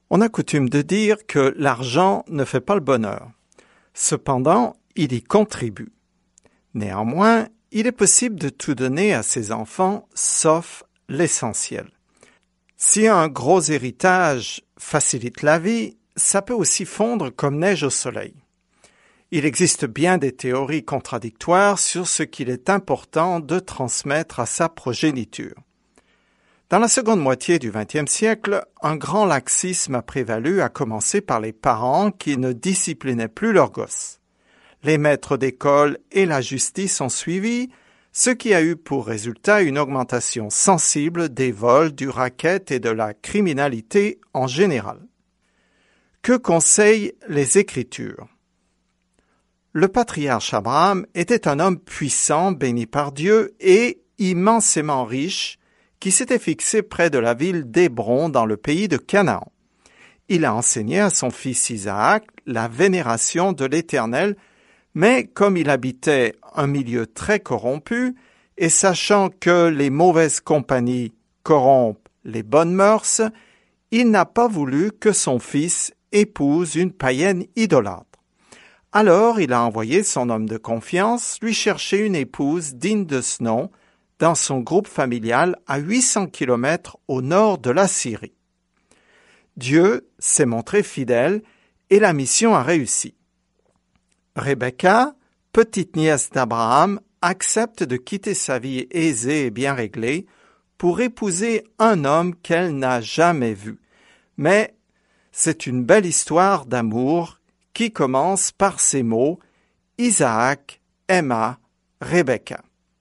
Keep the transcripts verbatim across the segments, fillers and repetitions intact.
On a coutume de dire que l'argent ne fait pas le bonheur. Cependant, il y contribue. Néanmoins, il est possible de tout donner à ses enfants, sauf l'essentiel. Si un gros héritage facilite la vie, ça peut aussi fondre comme neige au soleil. Il existe bien des théories contradictoires sur ce qu'il est important de transmettre à sa progéniture. Dans la seconde moitié du vingtième siècle, un grand laxisme a prévalu, à commencer par les parents qui ne disciplinaient plus leurs gosses. Les maîtres d'école et la justice ont suivi, ce qui a eu pour résultat une augmentation sensible des vols, du racket et de la criminalité en général. Que conseillent les Écritures? Le patriarche Abraham était un homme puissant, béni par Dieu, et immensément riche, qui s'était fixé près de la ville d'Hébron dans le pays de Canaan. Il a enseigné à son fils Isaac la vénération de l'Éternel, mais comme il habitait un milieu très corrompu, et sachant que les mauvaises compagnies corrompent les bonnes mœurs, il n'a pas voulu que son fils épouse une païenne idolâtre. Alors il a envoyé son homme de confiance lui chercher une épouse digne de ce nom, dans son groupe familial à huit cents kilomètres au nord de la Syrie. Dieu s'est montré fidèle et la mission a réussi. Rebecca, petite nièce d'Abraham, accepte de quitter sa vie aisée et bien réglée pour épouser un homme qu'elle n'a jamais vu. Mais c'est une belle histoire d'amour qui commence par ces mots « Isaac aima Rebecca ».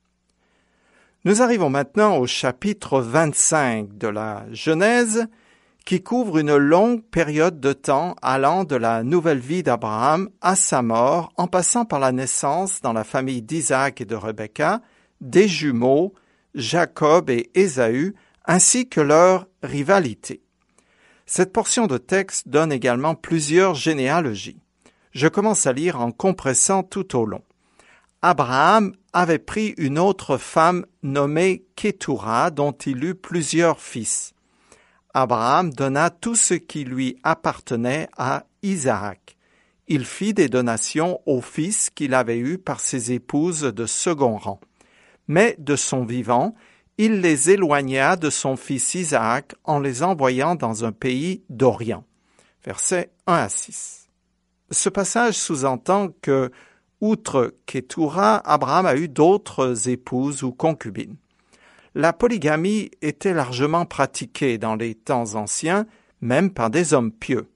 Nous arrivons maintenant au chapitre vingt-cinq de la Genèse, qui couvre une longue période de temps allant de la nouvelle vie d'Abraham à sa mort, en passant par la naissance dans la famille d'Isaac et de Rebecca, des jumeaux, Jacob et Ésaü, ainsi que leur rivalité. Cette portion de texte donne également plusieurs généalogies. Je commence à lire en compressant tout au long. Abraham avait pris une autre femme nommée Kétura, dont il eut plusieurs fils. Abraham donna tout ce qui lui appartenait à Isaac. Il fit des donations aux fils qu'il avait eus par ses épouses de second rang. Mais de son vivant, il les éloigna de son fils Isaac en les envoyant dans un pays d'Orient. Versets un à six. Ce passage sous-entend que, outre Kétura, Abraham a eu d'autres épouses ou concubines. La polygamie était largement pratiquée dans les temps anciens, même par des hommes pieux.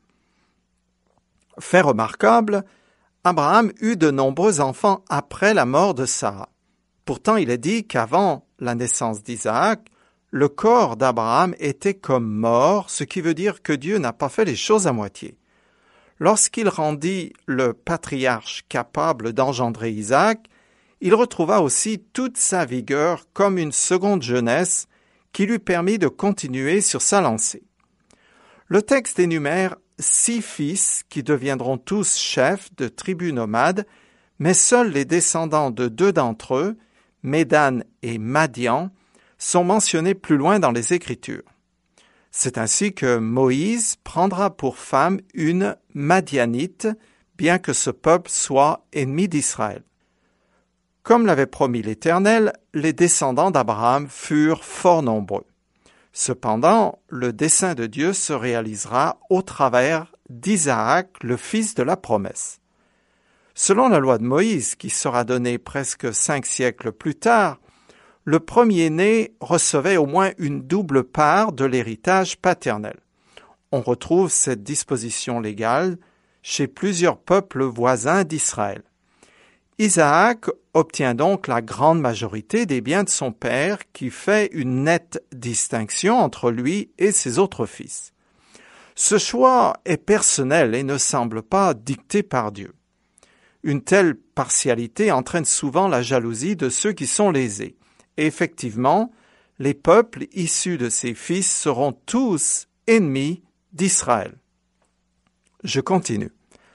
Fait remarquable, Abraham eut de nombreux enfants après la mort de Sarah. Pourtant, il est dit qu'avant la naissance d'Isaac, le corps d'Abraham était comme mort, ce qui veut dire que Dieu n'a pas fait les choses à moitié. Lorsqu'il rendit le patriarche capable d'engendrer Isaac, il retrouva aussi toute sa vigueur comme une seconde jeunesse qui lui permit de continuer sur sa lancée. Le texte énumère six fils qui deviendront tous chefs de tribus nomades, mais seuls les descendants de deux d'entre eux, Médan et Madian, sont mentionnés plus loin dans les Écritures. C'est ainsi que Moïse prendra pour femme une Madianite, bien que ce peuple soit ennemi d'Israël. Comme l'avait promis l'Éternel, les descendants d'Abraham furent fort nombreux. Cependant, le dessein de Dieu se réalisera au travers d'Isaac, le fils de la promesse. Selon la loi de Moïse, qui sera donnée presque cinq siècles plus tard, le premier-né recevait au moins une double part de l'héritage paternel. On retrouve cette disposition légale chez plusieurs peuples voisins d'Israël. Isaac obtient donc la grande majorité des biens de son père, qui fait une nette distinction entre lui et ses autres fils. Ce choix est personnel et ne semble pas dicté par Dieu. Une telle partialité entraîne souvent la jalousie de ceux qui sont lésés. Et effectivement, les peuples issus de ses fils seront tous ennemis d'Israël. Je continue.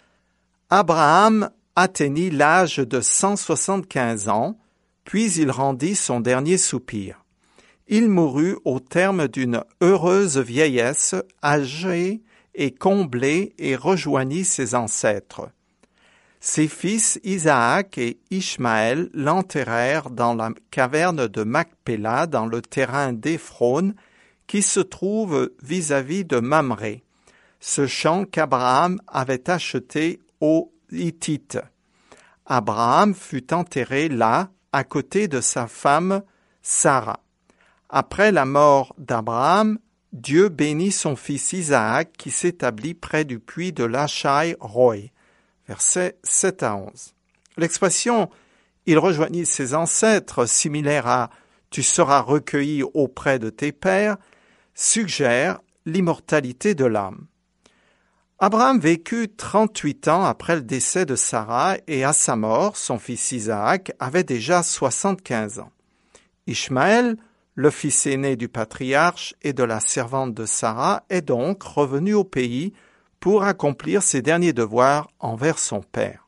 Abraham atteignit l'âge de cent soixante-quinze ans, puis il rendit son dernier soupir. Il mourut au terme d'une heureuse vieillesse, âgé et comblé et rejoignit ses ancêtres. Ses fils Isaac et Ishmaël l'enterrèrent dans la caverne de Macpéla dans le terrain d'Éphron qui se trouve vis-à-vis de Mamré, ce champ qu'Abraham avait acheté aux Hittites. Abraham fut enterré là, à côté de sa femme Sarah. Après la mort d'Abraham, Dieu bénit son fils Isaac qui s'établit près du puits de Lachaï-Roï. Versets sept à onze. L'expression « il rejoignit ses ancêtres » similaire à « tu seras recueilli auprès de tes pères » suggère l'immortalité de l'âme. Abraham vécut trente-huit ans après le décès de Sarah et à sa mort, son fils Isaac avait déjà soixante-quinze ans. Ishmaël, le fils aîné du patriarche et de la servante de Sarah, est donc revenu au pays pour accomplir ses derniers devoirs envers son père.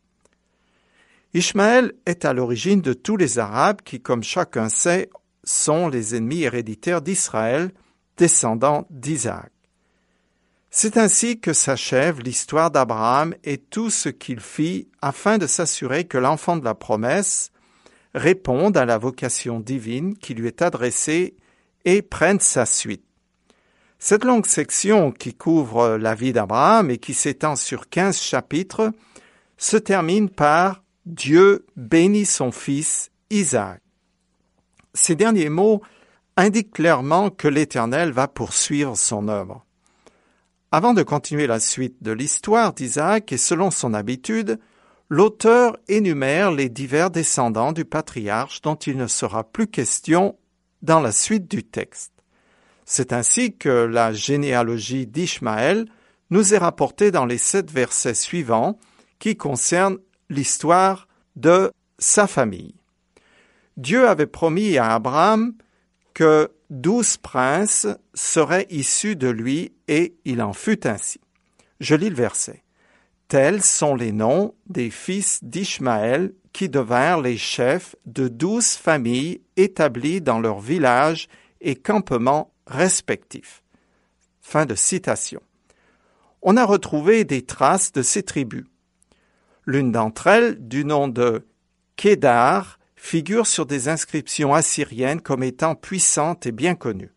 Ishmaël est à l'origine de tous les Arabes qui, comme chacun sait, sont les ennemis héréditaires d'Israël, descendants d'Isaac. C'est ainsi que s'achève l'histoire d'Abraham et tout ce qu'il fit afin de s'assurer que l'enfant de la promesse réponde à la vocation divine qui lui est adressée et prenne sa suite. Cette longue section qui couvre la vie d'Abraham et qui s'étend sur quinze chapitres se termine par « Dieu bénit son fils Isaac ». Ces derniers mots indiquent clairement que l'Éternel va poursuivre son œuvre. Avant de continuer la suite de l'histoire d'Isaac et selon son habitude, l'auteur énumère les divers descendants du patriarche dont il ne sera plus question dans la suite du texte. C'est ainsi que la généalogie d'Ishmaël nous est rapportée dans les sept versets suivants qui concernent l'histoire de sa famille. Dieu avait promis à Abraham que douze princes seraient issus de lui et il en fut ainsi. Je lis le verset. Tels sont les noms des fils d'Ishmaël qui devinrent les chefs de douze familles établies dans leurs villages et campements respectifs. Fin de citation. On a retrouvé des traces de ces tribus. L'une d'entre elles, du nom de Kédar, figure sur des inscriptions assyriennes comme étant puissante et bien connue.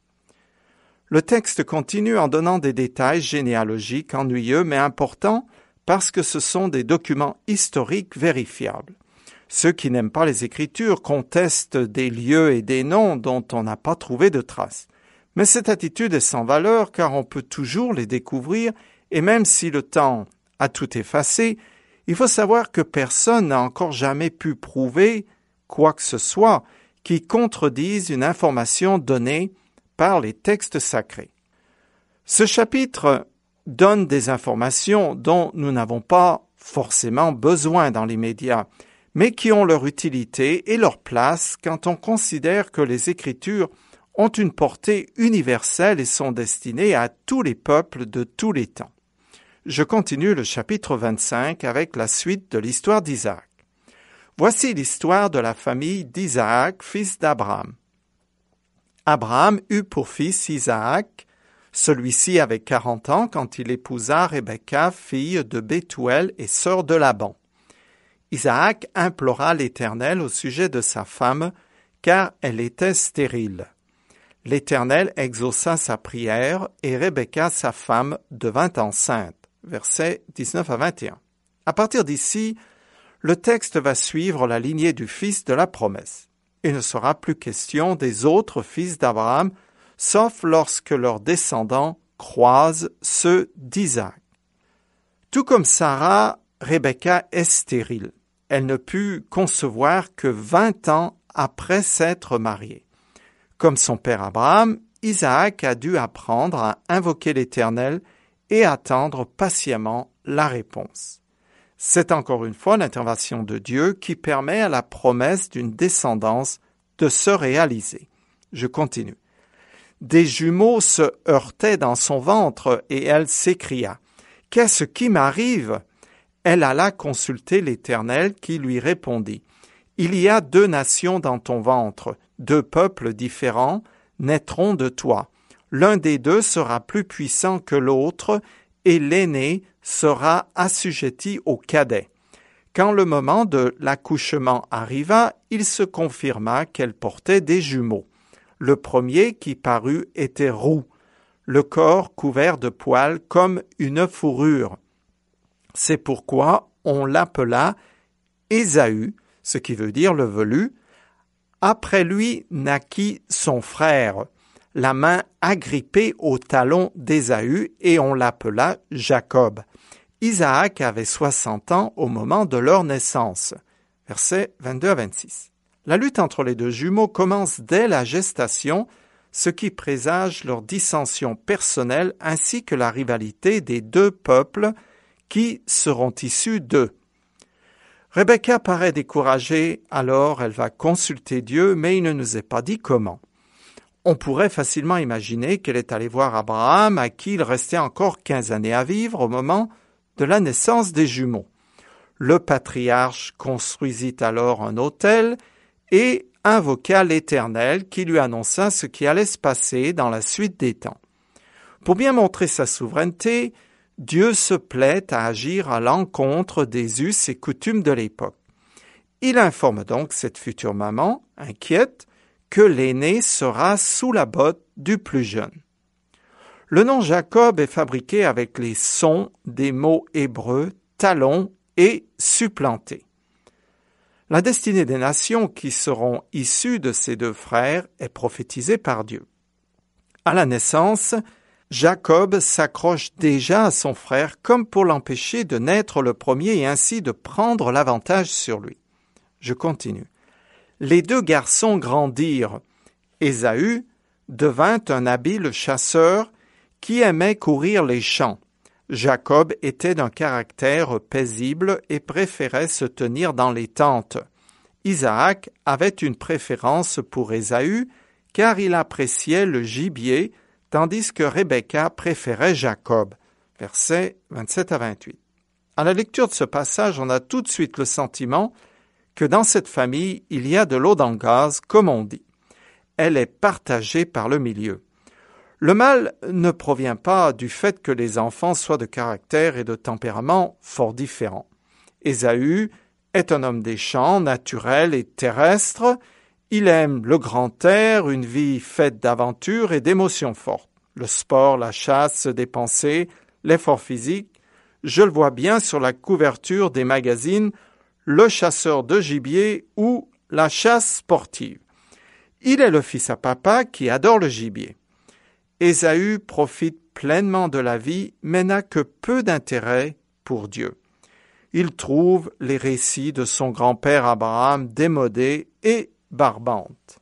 Le texte continue en donnant des détails généalogiques ennuyeux mais importants parce que ce sont des documents historiques vérifiables. Ceux qui n'aiment pas les Écritures contestent des lieux et des noms dont on n'a pas trouvé de traces. Mais cette attitude est sans valeur car on peut toujours les découvrir et même si le temps a tout effacé, il faut savoir que personne n'a encore jamais pu prouver quoi que ce soit qui contredise une information donnée par les textes sacrés. Ce chapitre donne des informations dont nous n'avons pas forcément besoin dans l'immédiat, mais qui ont leur utilité et leur place quand on considère que les Écritures ont une portée universelle et sont destinées à tous les peuples de tous les temps. Je continue le chapitre vingt-cinq avec la suite de l'histoire d'Isaac. Voici l'histoire de la famille d'Isaac, fils d'Abraham. Abraham eut pour fils Isaac. Celui-ci avait quarante ans quand il épousa Rebecca, fille de Bethuel et sœur de Laban. Isaac implora l'Éternel au sujet de sa femme, car elle était stérile. L'Éternel exauça sa prière et Rebecca, sa femme, devint enceinte. Versets dix-neuf à vingt et un. À partir d'ici, le texte va suivre la lignée du fils de la promesse. Il ne sera plus question des autres fils d'Abraham, sauf lorsque leurs descendants croisent ceux d'Isaac. Tout comme Sarah, Rebecca est stérile. Elle ne put concevoir que vingt ans après s'être mariée. Comme son père Abraham, Isaac a dû apprendre à invoquer l'Éternel et attendre patiemment la réponse. C'est encore une fois l'intervention de Dieu qui permet à la promesse d'une descendance de se réaliser. Je continue. Des jumeaux se heurtaient dans son ventre et elle s'écria « Qu'est-ce qui m'arrive ?» Elle alla consulter l'Éternel qui lui répondit « Il y a deux nations dans ton ventre, deux peuples différents naîtront de toi. L'un des deux sera plus puissant que l'autre et l'aîné sera assujetti au cadet. Quand le moment de l'accouchement arriva, il se confirma qu'elle portait des jumeaux. Le premier qui parut était roux, le corps couvert de poils comme une fourrure. C'est pourquoi on l'appela Ésaü, ce qui veut dire le velu. Après lui naquit son frère, la main agrippée au talon d'Ésaü, et on l'appela Jacob. Isaac avait soixante ans au moment de leur naissance. Versets vingt-deux à vingt-six. La lutte entre les deux jumeaux commence dès la gestation, ce qui présage leur dissension personnelle ainsi que la rivalité des deux peuples qui seront issus d'eux. Rebecca paraît découragée, alors elle va consulter Dieu, mais il ne nous est pas dit comment. On pourrait facilement imaginer qu'elle est allée voir Abraham, à qui il restait encore quinze années à vivre au moment de la naissance des jumeaux. Le patriarche construisit alors un autel et invoqua l'Éternel qui lui annonça ce qui allait se passer dans la suite des temps. Pour bien montrer sa souveraineté, Dieu se plaît à agir à l'encontre des us et coutumes de l'époque. Il informe donc cette future maman, inquiète, que l'aîné sera sous la botte du plus jeune. Le nom Jacob est fabriqué avec les sons des mots hébreux talon et supplanté. La destinée des nations qui seront issues de ces deux frères est prophétisée par Dieu. À la naissance, Jacob s'accroche déjà à son frère comme pour l'empêcher de naître le premier et ainsi de prendre l'avantage sur lui. Je continue. Les deux garçons grandirent. Ésaü devint un habile chasseur qui aimait courir les champs. Jacob était d'un caractère paisible et préférait se tenir dans les tentes. Isaac avait une préférence pour Ésaü car il appréciait le gibier, tandis que Rebecca préférait Jacob. Versets vingt-sept à vingt-huit. À la lecture de ce passage, on a tout de suite le sentiment que dans cette famille, il y a de l'eau dans le gaz, comme on dit. Elle est partagée par le milieu. Le mal ne provient pas du fait que les enfants soient de caractère et de tempérament fort différents. Ésaü est un homme des champs, naturel et terrestre. Il aime le grand air, une vie faite d'aventures et d'émotions fortes. Le sport, la chasse, se dépenser, l'effort physique. Je le vois bien sur la couverture des magazines, le chasseur de gibier ou la chasse sportive. Il est le fils à papa qui adore le gibier. Ésaü profite pleinement de la vie, mais n'a que peu d'intérêt pour Dieu. Il trouve les récits de son grand-père Abraham démodés et barbantes.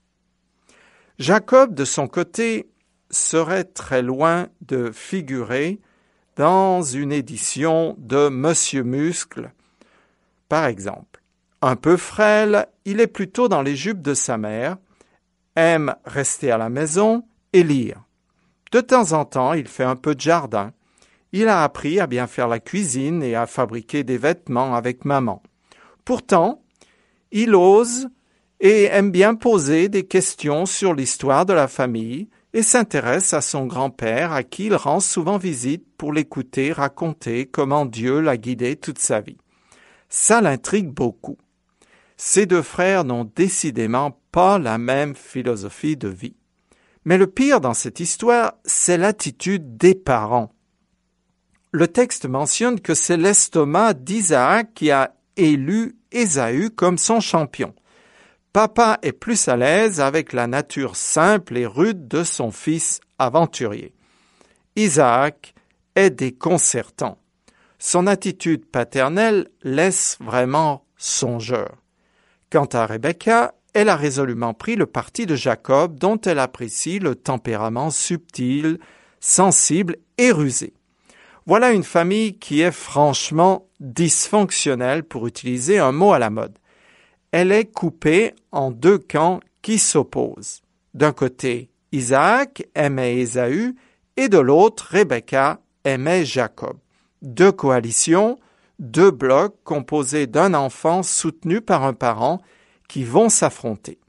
Jacob, de son côté, serait très loin de figurer dans une édition de Monsieur Muscle, par exemple. Un peu frêle, il est plutôt dans les jupes de sa mère, aime rester à la maison et lire. De temps en temps, il fait un peu de jardin. Il a appris à bien faire la cuisine et à fabriquer des vêtements avec maman. Pourtant, il ose et aime bien poser des questions sur l'histoire de la famille et s'intéresse à son grand-père à qui il rend souvent visite pour l'écouter raconter comment Dieu l'a guidé toute sa vie. Ça l'intrigue beaucoup. Ces deux frères n'ont décidément pas la même philosophie de vie. Mais le pire dans cette histoire, c'est l'attitude des parents. Le texte mentionne que c'est l'estomac d'Isaac qui a élu Ésaü comme son champion. Papa est plus à l'aise avec la nature simple et rude de son fils aventurier. Isaac est déconcertant. Son attitude paternelle laisse vraiment songeur. Quant à Rebecca, elle a résolument pris le parti de Jacob, dont elle apprécie le tempérament subtil, sensible et rusé. Voilà une famille qui est franchement dysfonctionnelle, pour utiliser un mot à la mode. Elle est coupée en deux camps qui s'opposent. D'un côté, Isaac aimait Ésaü et de l'autre, Rebecca aimait Jacob. Deux coalitions, deux blocs composés d'un enfant soutenu par un parent qui vont s'affronter.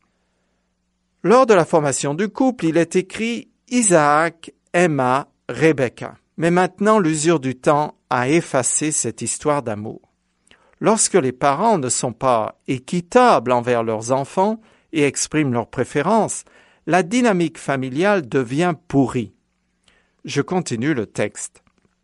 Lors de la formation du couple, il est écrit « Isaac aima Rebecca ». Mais maintenant, l'usure du temps a effacé cette histoire d'amour. Lorsque les parents ne sont pas équitables envers leurs enfants et expriment leurs préférences, la dynamique familiale devient pourrie. Je continue le texte.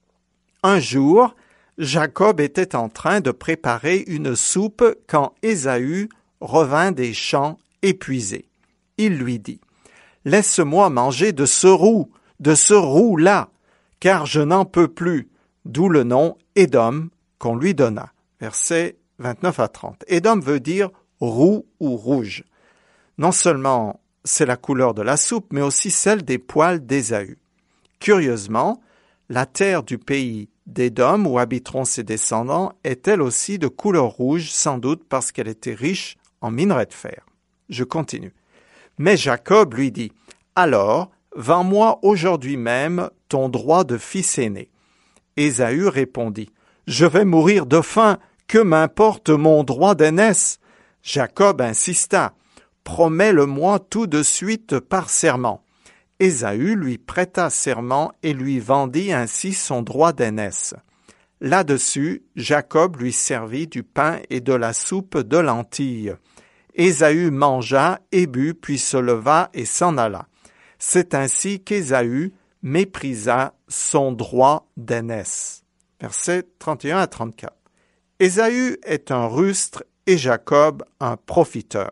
Un jour, Jacob était en train de préparer une soupe quand Ésaü revint des champs épuisé. Il lui dit, « Laisse-moi manger de ce roux, de ce roux-là, car je n'en peux plus. » D'où le nom Édom qu'on lui donna. Versets vingt-neuf à trente. Édom veut dire roux ou rouge. Non seulement c'est la couleur de la soupe, mais aussi celle des poils d'Ésaü. Curieusement, la terre du pays d'Édom, où habiteront ses descendants, est elle aussi de couleur rouge, sans doute parce qu'elle était riche en minerais de fer. Je continue. Mais Jacob lui dit, « Alors, vends-moi aujourd'hui même ton droit de fils aîné. » Ésaü répondit, « Je vais mourir de faim, que m'importe mon droit d'aînesse ?» Jacob insista, « Promets-le-moi tout de suite par serment. » Ésaü lui prêta serment et lui vendit ainsi son droit d'aînesse. Là-dessus, Jacob lui servit du pain et de la soupe de lentilles. Ésaü mangea et but, puis se leva et s'en alla. C'est ainsi qu'Ésaü méprisa son droit d'aînesse. Versets trente et un à trente-quatre. Ésaü est un rustre et Jacob un profiteur.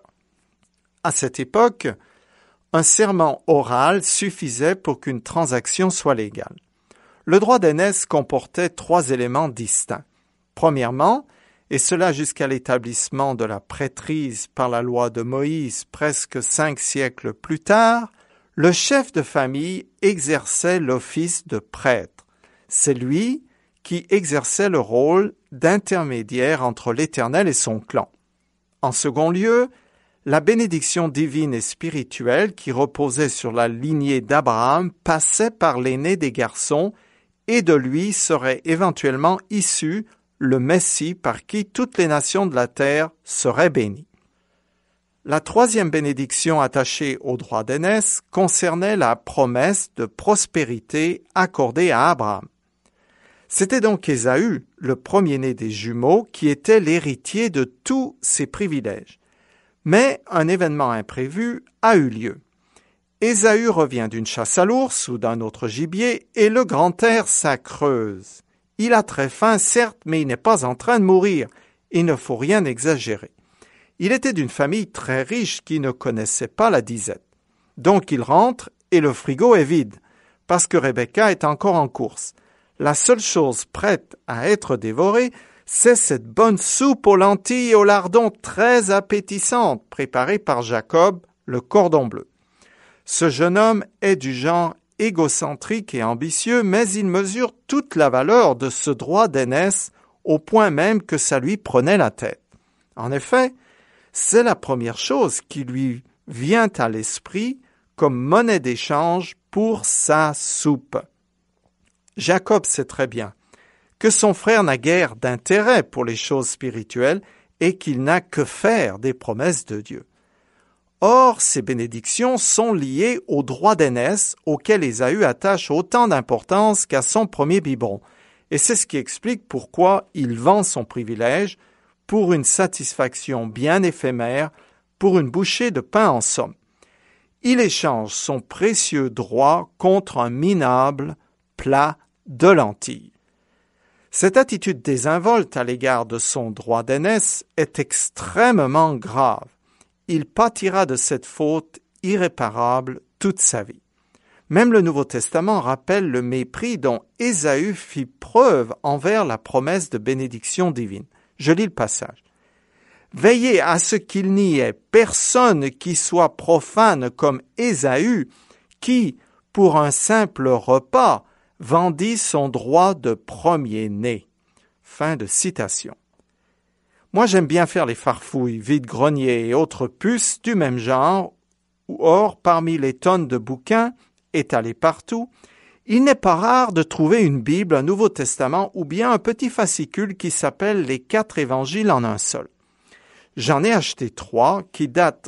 À cette époque, un serment oral suffisait pour qu'une transaction soit légale. Le droit d'aînesse comportait trois éléments distincts. Premièrement, et cela jusqu'à l'établissement de la prêtrise par la loi de Moïse presque cinq siècles plus tard, le chef de famille exerçait l'office de prêtre. C'est lui qui exerçait le rôle d'intermédiaire entre l'Éternel et son clan. En second lieu, la bénédiction divine et spirituelle qui reposait sur la lignée d'Abraham passait par l'aîné des garçons et de lui serait éventuellement issu le Messie par qui toutes les nations de la terre seraient bénies. La troisième bénédiction attachée au droit d'aînesse concernait la promesse de prospérité accordée à Abraham. C'était donc Ésaü, le premier-né des jumeaux, qui était l'héritier de tous ces privilèges. Mais un événement imprévu a eu lieu. Ésaü revient d'une chasse à l'ours ou d'un autre gibier et le grand air s'accreuse. Il a très faim, certes, mais il n'est pas en train de mourir. Il ne faut rien exagérer. Il était d'une famille très riche qui ne connaissait pas la disette. Donc il rentre et le frigo est vide, parce que Rebecca est encore en course. La seule chose prête à être dévorée, c'est cette bonne soupe aux lentilles et au lardon très appétissante préparée par Jacob, le cordon bleu. Ce jeune homme est du genre égocentrique et ambitieux, mais il mesure toute la valeur de ce droit d'aînesse au point même que ça lui prenait la tête. En effet, c'est la première chose qui lui vient à l'esprit comme monnaie d'échange pour sa soupe. Jacob sait très bien que son frère n'a guère d'intérêt pour les choses spirituelles et qu'il n'a que faire des promesses de Dieu. Or, ces bénédictions sont liées au droit d'aînesse auquel Ésaü attache autant d'importance qu'à son premier biberon. Et c'est ce qui explique pourquoi il vend son privilège pour une satisfaction bien éphémère, pour une bouchée de pain en somme. Il échange son précieux droit contre un minable plat de lentilles. Cette attitude désinvolte à l'égard de son droit d'aînesse est extrêmement grave. Il pâtira de cette faute irréparable toute sa vie. Même le Nouveau Testament rappelle le mépris dont Ésaü fit preuve envers la promesse de bénédiction divine. Je lis le passage. « Veillez à ce qu'il n'y ait personne qui soit profane comme Ésaü, qui, pour un simple repas, vendit son droit de premier-né. » Fin de citation. Moi, j'aime bien faire les farfouilles, vide-greniers et autres puces du même genre. Or, parmi les tonnes de bouquins étalés partout, il n'est pas rare de trouver une Bible, un Nouveau Testament ou bien un petit fascicule qui s'appelle les quatre évangiles en un seul. J'en ai acheté trois qui datent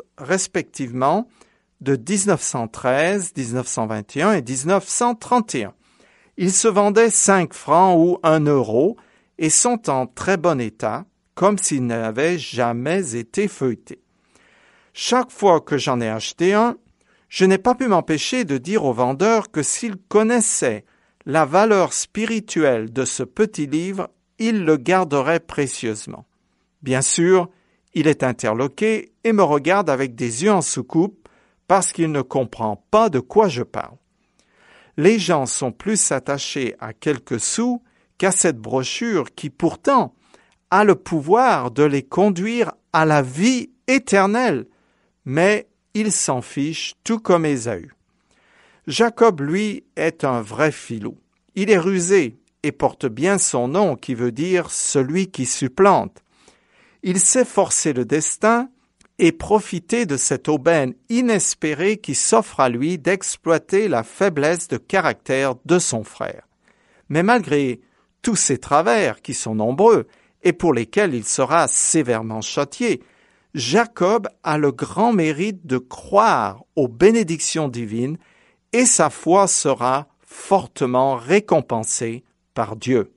respectivement de dix-neuf cent treize, dix-neuf cent vingt et un et dix-neuf cent trente et un. Ils se vendaient cinq francs ou un euro et sont en très bon état, comme s'ils n'avaient jamais été feuilletés. Chaque fois que j'en ai acheté un, je n'ai pas pu m'empêcher de dire au vendeur que s'il connaissait la valeur spirituelle de ce petit livre, il le garderait précieusement. Bien sûr, il est interloqué et me regarde avec des yeux en soucoupe parce qu'il ne comprend pas de quoi je parle. Les gens sont plus attachés à quelques sous qu'à cette brochure qui pourtant a le pouvoir de les conduire à la vie éternelle, mais ils s'en fichent tout comme Ésaü. Jacob, lui, est un vrai filou. Il est rusé et porte bien son nom qui veut dire « celui qui supplante ». Il sait forcer le destin et profiter de cette aubaine inespérée qui s'offre à lui d'exploiter la faiblesse de caractère de son frère. Mais malgré tous ses travers, qui sont nombreux, et pour lesquels il sera sévèrement châtié, Jacob a le grand mérite de croire aux bénédictions divines et sa foi sera fortement récompensée par Dieu.